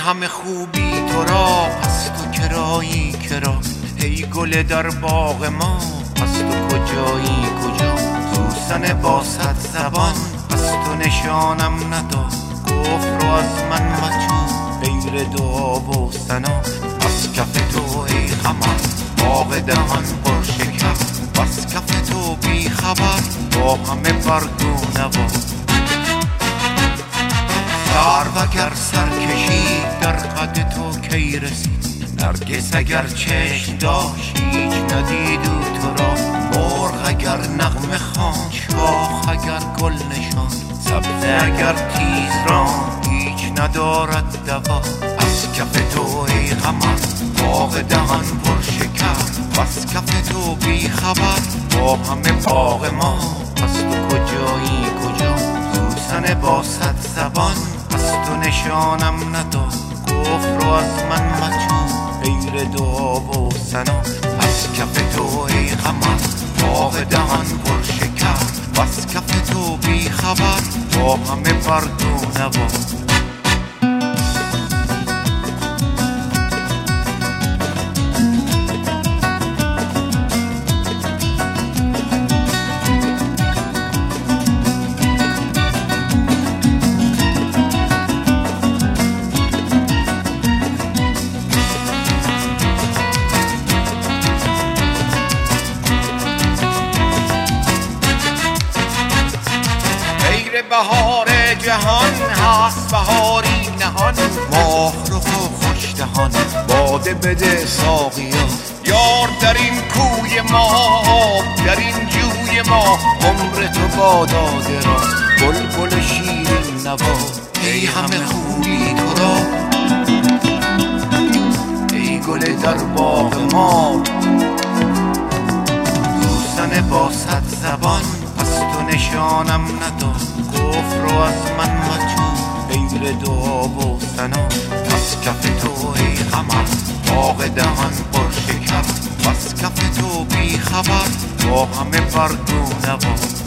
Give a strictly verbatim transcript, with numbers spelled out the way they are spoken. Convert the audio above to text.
همه خوبی تو را پس تو کرایی کرا، ای گل در باغ ما پس تو کجایی کجا، سوسن با صد زبان پس تو نشانم نداد، گفت رو از من مجو غیر دعا و ثنا، پس کف تو ای قمر باغ دهان پر شکر، پس کف تو بی خبر با همه برگ و نوا، سر وگر سر کشید در قد تو کی رسید، نرگس اگر چشم داشت هیچ ندید او تو را، مرغ اگر نغمه خواند شاخ اگر گل نشان، سبزه اگر تیز ران هیچ ندارد دوا، از کف تو ای قمر باغ دهان پر شکر، بس کف تو بی خبر با همه باغ ما، پس تو کجایی کجا، سوسن با صد زبان پس تو نشانم نداد، گفت رو از من مجو غیر دعا و ثنا، از کف تو ای قمر باغ دهان پر شکر، بس کف تو بی خبر با همه برگ و نوا. بهار جهان هست بهاری نهان، ماه رخ و خوش دهان باده بده ساقیا، یار در این کوی ما آب در این جوی ما، عمر تو باداده را بلبل شیرین نوا، ای همه خوبی تو را ای گل در باغ ما، سوسن با صد زبان پس تو نشانم نداد، گفت رو از من مجو غیر دعا و ثنا، پس کف تو ای قمر باغ دهان پر شکر، پس کف تو بی خبر با همه برگ و نوا.